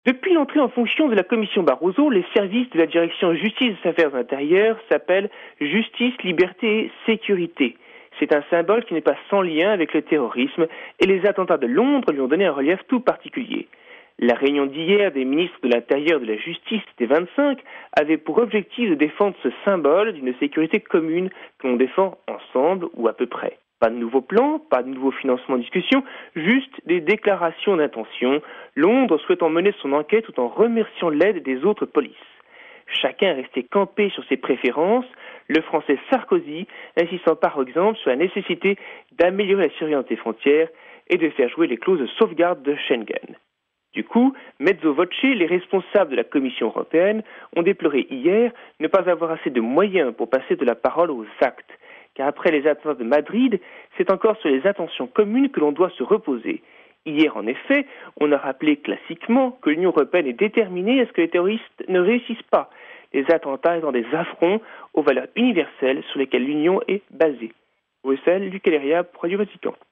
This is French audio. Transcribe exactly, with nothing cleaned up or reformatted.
Depuis l'entrée en fonction de la commission Barroso, les services de la direction Justice et Affaires intérieures s'appellent Justice, Liberté et Sécurité. C'est un symbole qui n'est pas sans lien avec le terrorisme et les attentats de Londres lui ont donné un relief tout particulier. La réunion d'hier des ministres de l'Intérieur et de la Justice des vingt-cinq avait pour objectif de défendre ce symbole d'une sécurité commune que l'on défend ensemble ou à peu près. Pas de nouveaux plans, pas de nouveaux financements en discussion, juste des déclarations d'intention, Londres souhaitant mener son enquête tout en remerciant l'aide des autres polices. Chacun est resté campé sur ses préférences, le français Sarkozy insistant par exemple sur la nécessité d'améliorer la surveillance des frontières et de faire jouer les clauses de sauvegarde de Schengen. Du coup, mezzo voce, les responsables de la Commission européenne ont déploré hier ne pas avoir assez de moyens pour passer de la parole aux actes. Car après les attentats de Madrid, c'est encore sur les intentions communes que l'on doit se reposer. Hier, en effet, on a rappelé classiquement que l'Union européenne est déterminée à ce que les terroristes ne réussissent pas, les attentats étant des affronts aux valeurs universelles sur lesquelles l'Union est basée. Bruxelles, Luc Aléria, pour Radio Vatican.